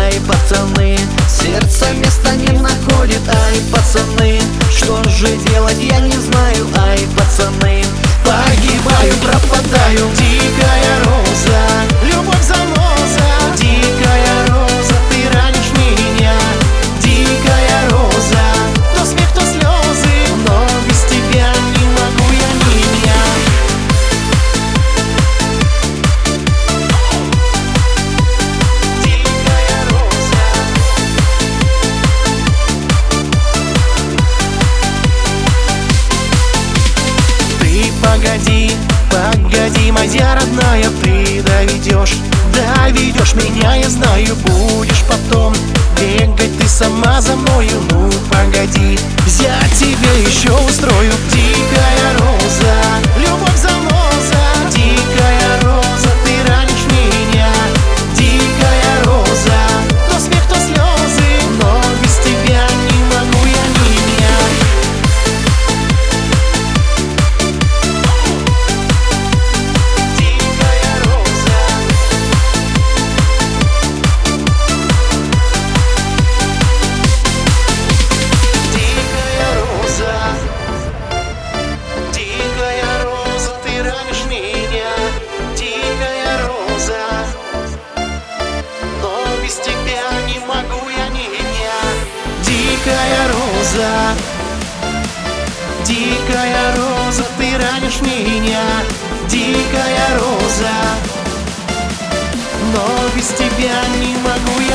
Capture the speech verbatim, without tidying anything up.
ай, пацаны, сердце места не находит, ай, пацаны, что же делать, я не знаю, ай, пацаны, погибаю, пропадаю. Дикая роза, любовь заноза, дикая роза, ты ранишь меня. Дикая роза, то смех, то слезы, но без тебя не могу я меня. Дикая роза. Ты погоди, погоди, моя родная, ты доведешь, доведешь меня, я знаю, будешь потом бегать ты сама за мною. Ну погоди, я тебе еще устрою. Дикая роза, любовь заноза, дикая роза, ты ранишь меня. Дикая роза, то смех, то слезы, но без тебя не могу я меня. Дикая роза. Дикая роза, дикая роза, ты ранишь меня. Дикая роза, но без тебя не могу я меня. Дикая роза, дикая роза, ты ранишь меня. Дикая роза, но без тебя не могу я.